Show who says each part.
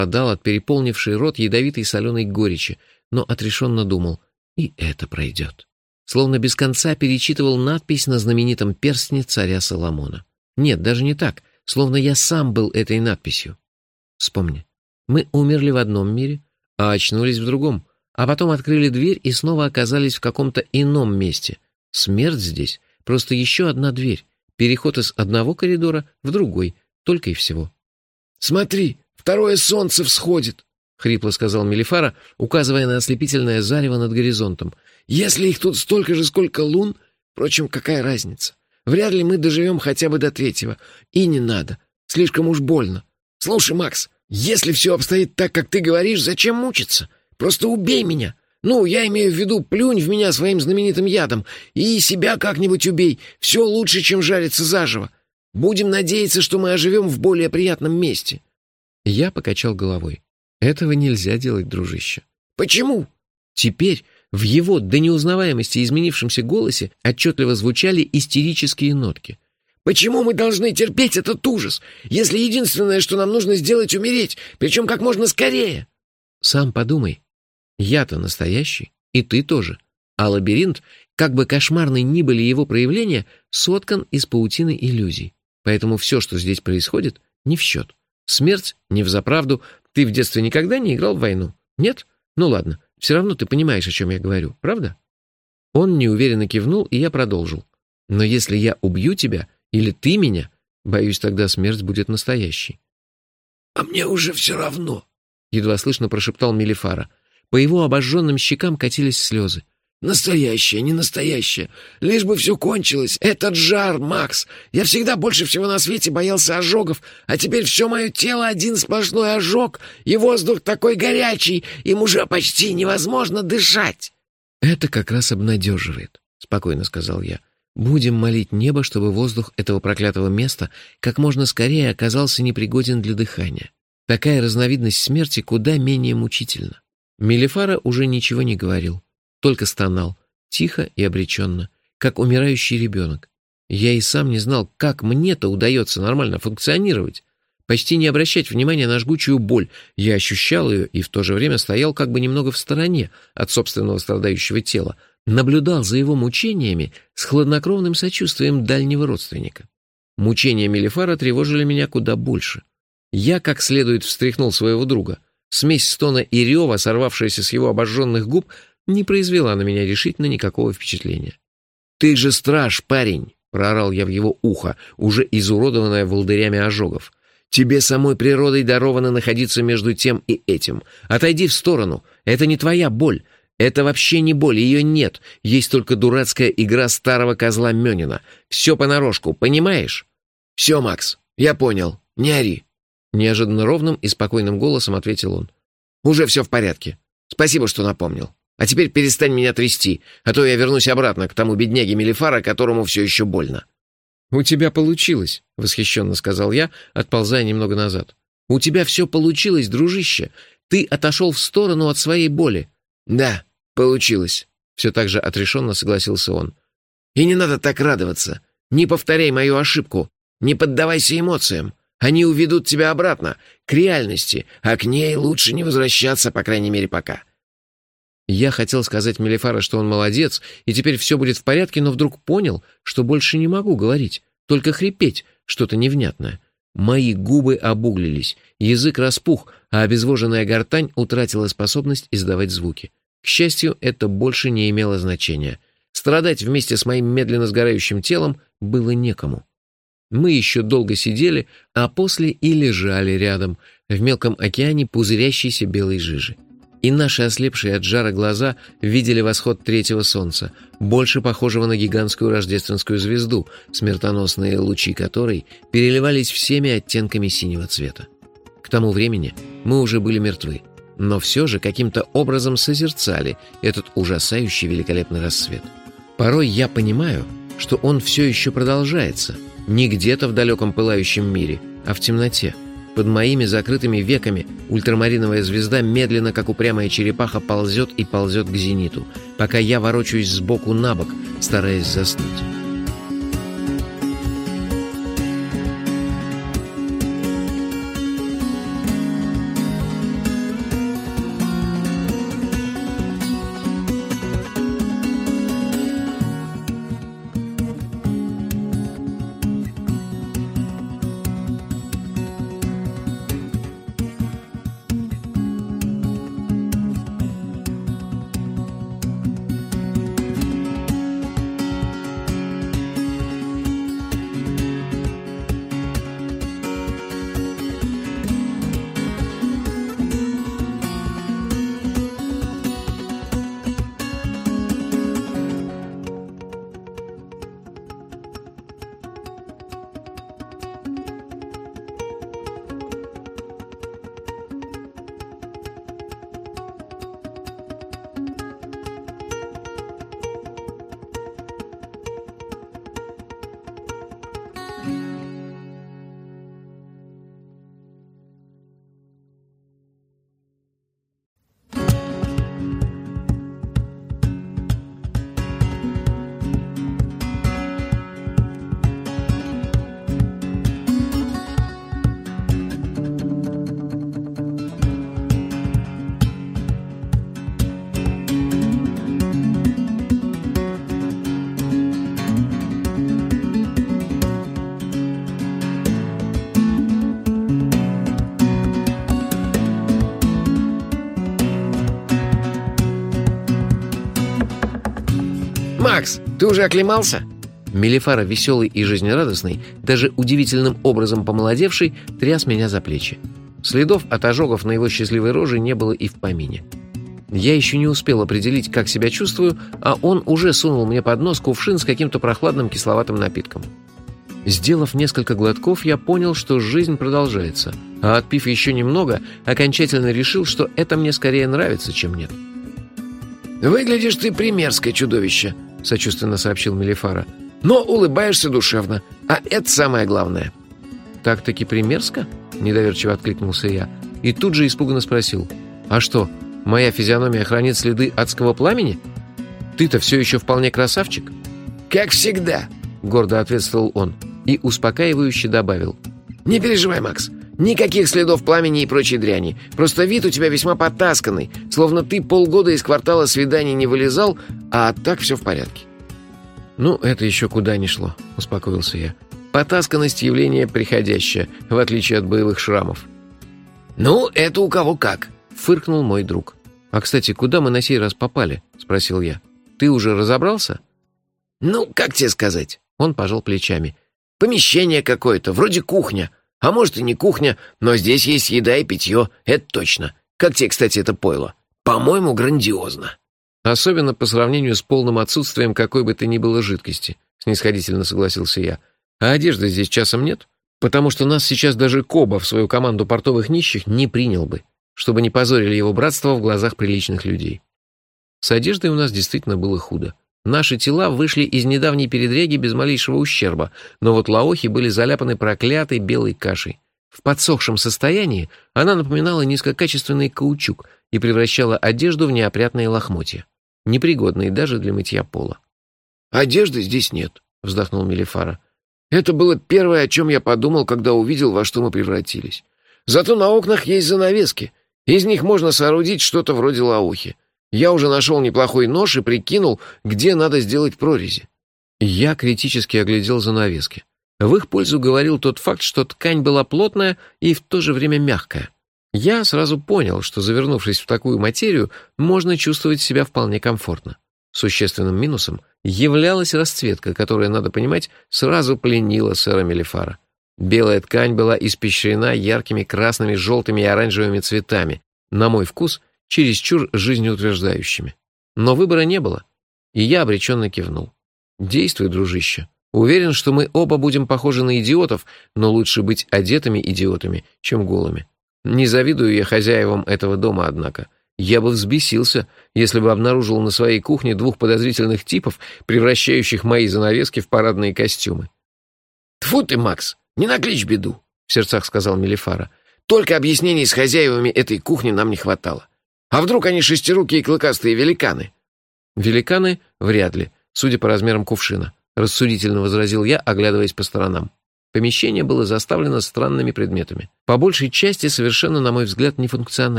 Speaker 1: страдал от переполнившей рот ядовитой соленой горечи, но отрешенно думал: и это пройдет. Словно без конца перечитывал надпись на знаменитом перстне царя Соломона. Нет, даже не так, словно я сам был этой надписью. Вспомни, мы умерли в одном мире, а очнулись в другом, а потом открыли дверь и снова оказались в каком-то ином месте. Смерть здесь — просто еще одна дверь, переход из одного коридора в другой, только и всего.
Speaker 2: «Смотри, второе солнце всходит!» — хрипло сказал Мелифара, указывая на ослепительное зарево над горизонтом. «Если их тут столько же, сколько лун, впрочем, какая разница? Вряд ли мы доживем хотя бы до третьего. И не надо, слишком уж больно. Слушай, Макс, если все обстоит так, как ты говоришь, зачем мучиться? Просто убей меня. Ну, я имею в виду, плюнь в меня своим знаменитым ядом и себя как-нибудь убей. Все лучше, чем жариться заживо. Будем надеяться, что мы оживем в более приятном месте».
Speaker 1: Я покачал головой. Этого нельзя делать, дружище.
Speaker 2: «Почему?»
Speaker 1: Теперь в его до неузнаваемости изменившемся голосе отчетливо звучали истерические нотки.
Speaker 2: «Почему мы должны терпеть этот ужас, если единственное, что нам нужно сделать, умереть, причем как можно скорее?»
Speaker 1: Сам подумай. Я-то настоящий, и ты тоже. А лабиринт, как бы кошмарны ни были его проявления, соткан из паутины иллюзий. Поэтому все, что здесь происходит, не в счет. Смерть не взаправду. Ты в детстве никогда не играл в войну? Нет? Ну ладно, все равно ты понимаешь, о чем я говорю, правда? Он неуверенно кивнул, и я продолжил. Но если я убью тебя, или ты меня, боюсь, тогда смерть будет настоящей.
Speaker 2: «А мне уже все равно», —
Speaker 1: едва слышно прошептал Мелифара. По его обожженным щекам катились слезы.
Speaker 2: «Настоящее, не настоящее. Лишь бы все кончилось. Этот жар, Макс. Я всегда больше всего на свете боялся ожогов, а теперь все мое тело один сплошной ожог, и воздух такой горячий, им уже почти невозможно дышать».
Speaker 1: «Это как раз обнадеживает», — спокойно сказал я. «Будем молить небо, чтобы воздух этого проклятого места как можно скорее оказался непригоден для дыхания. Такая разновидность смерти куда менее мучительна». Мелифара уже ничего не говорил. Только стонал, тихо и обреченно, как умирающий ребенок. Я и сам не знал, как мне-то удается нормально функционировать. Почти не обращать внимания на жгучую боль. Я ощущал ее и в то же время стоял как бы немного в стороне от собственного страдающего тела, наблюдал за его мучениями с хладнокровным сочувствием дальнего родственника. Мучения Мелифара тревожили меня куда больше. Я как следует встряхнул своего друга. Смесь стона и рева, сорвавшаяся с его обожженных губ, не произвела на меня решительно никакого впечатления. «Ты же страж, парень!» — проорал я в его ухо, уже изуродованное волдырями ожогов. «Тебе самой природой даровано находиться между тем и этим. Отойди в сторону. Это не твоя боль. Это вообще не боль, ее нет. Есть только дурацкая игра старого козла Мёнина. Все понарошку, понимаешь?»
Speaker 2: «Все, Макс, я понял. Не ори!»
Speaker 1: Неожиданно ровным и спокойным голосом ответил он.
Speaker 2: «Уже все в порядке. Спасибо, что напомнил. А теперь перестань меня трясти, а то я вернусь обратно к тому бедняге Мелифара, которому все еще больно».
Speaker 1: «У тебя получилось», — восхищенно сказал я, отползая немного назад. «У тебя все получилось, дружище. Ты отошел в сторону от своей боли».
Speaker 2: «Да, получилось»,
Speaker 1: — все так же отрешенно согласился он.
Speaker 2: «И не надо так радоваться. Не повторяй мою ошибку. Не поддавайся эмоциям. Они уведут тебя обратно, к реальности, а к ней лучше не возвращаться, по крайней мере, пока».
Speaker 1: Я хотел сказать Мелифара, что он молодец, и теперь все будет в порядке, но вдруг понял, что больше не могу говорить, только хрипеть, что-то невнятное. Мои губы обуглились, язык распух, а обезвоженная гортань утратила способность издавать звуки. К счастью, это больше не имело значения. Страдать вместе с моим медленно сгорающим телом было некому. Мы еще долго сидели, а после и лежали рядом, в мелком океане пузырящейся белой жижи. И наши ослепшие от жара глаза видели восход третьего солнца, больше похожего на гигантскую рождественскую звезду, смертоносные лучи которой переливались всеми оттенками синего цвета. К тому времени мы уже были мертвы, но все же каким-то образом созерцали этот ужасающий великолепный рассвет. Порой я понимаю, что он все еще продолжается, не где-то в далеком пылающем мире, а в темноте. Под моими закрытыми веками ультрамариновая звезда медленно, как упрямая черепаха, ползет и ползет к зениту, пока я ворочаюсь сбоку на бок, стараясь заснуть.
Speaker 2: Макс, ты уже оклемался?»
Speaker 1: Мелифара, веселый и жизнерадостный, даже удивительным образом помолодевший, тряс меня за плечи. Следов от ожогов на его счастливой роже не было и в помине. Я еще не успел определить, как себя чувствую, а он уже сунул мне под нос кувшин с каким-то прохладным кисловатым напитком. Сделав несколько глотков, я понял, что жизнь продолжается, а отпив еще немного, окончательно решил, что это мне скорее нравится, чем нет.
Speaker 2: «Выглядишь ты примерское чудовище», — сочувственно сообщил Мелифара. «Но улыбаешься душевно, а это самое главное».
Speaker 1: «Так-таки примерзко?» — недоверчиво откликнулся я. И тут же испуганно спросил. «А что, моя физиономия хранит следы адского пламени? Ты-то все еще вполне красавчик?»
Speaker 2: «Как всегда», — гордо ответствовал он
Speaker 1: и успокаивающе добавил.
Speaker 2: «Не переживай, Макс, никаких следов пламени и прочей дряни. Просто вид у тебя весьма потасканный, словно ты полгода из квартала свиданий не вылезал, а так все в порядке».
Speaker 1: «Ну, это еще куда ни шло», — успокоился я. «Потасканность — явление приходящее, в отличие от боевых шрамов».
Speaker 2: «Ну, это у кого как»,
Speaker 1: — фыркнул мой друг. «А, кстати, куда мы на сей раз попали?» — спросил я. «Ты уже разобрался?»
Speaker 2: «Ну, как тебе сказать?»
Speaker 1: Он пожал плечами.
Speaker 2: «Помещение какое-то, вроде кухня. А может и не кухня, но здесь есть еда и питье, это точно. Как тебе, кстати, это пойло? По-моему, грандиозно».
Speaker 1: «Особенно по сравнению с полным отсутствием какой бы то ни было жидкости», — снисходительно согласился я. «А одежды здесь часом нет? Потому что нас сейчас даже Коба в свою команду портовых нищих не принял бы, чтобы не позорили его братство в глазах приличных людей». С одеждой у нас действительно было худо. Наши тела вышли из недавней передряги без малейшего ущерба, но вот лаохи были заляпаны проклятой белой кашей. В подсохшем состоянии она напоминала низкокачественный каучук и превращала одежду в неопрятные лохмотья, непригодные даже для мытья пола.
Speaker 2: «Одежды здесь нет», — вздохнул Мелифара. «Это было первое, о чем я подумал, когда увидел, во что мы превратились. Зато на окнах есть занавески. Из них можно соорудить что-то вроде лаухи. Я уже нашел неплохой нож и прикинул, где надо сделать прорези».
Speaker 1: Я критически оглядел занавески. В их пользу говорил тот факт, что ткань была плотная и в то же время мягкая. Я сразу понял, что, завернувшись в такую материю, можно чувствовать себя вполне комфортно. Существенным минусом являлась расцветка, которая, надо понимать, сразу пленила сэра Мелифара. Белая ткань была испещрена яркими красными, желтыми и оранжевыми цветами, на мой вкус, чересчур жизнеутверждающими. Но выбора не было, и я обреченно кивнул. «Действуй, дружище. Уверен, что мы оба будем похожи на идиотов, но лучше быть одетыми идиотами, чем голыми. Не завидую я хозяевам этого дома, однако. Я бы взбесился, если бы обнаружил на своей кухне двух подозрительных типов, превращающих мои занавески в парадные костюмы».
Speaker 2: «Тьфу ты, Макс, не накличь беду», — в сердцах сказал Мелифара. «Только объяснений с хозяевами этой кухни нам не хватало. А вдруг они шестирукие клыкастые великаны?»
Speaker 1: «Великаны? Вряд ли, судя по размерам кувшина», — рассудительно возразил я, оглядываясь по сторонам. Помещение было заставлено странными предметами, по большей части совершенно, на мой взгляд, нефункциональными.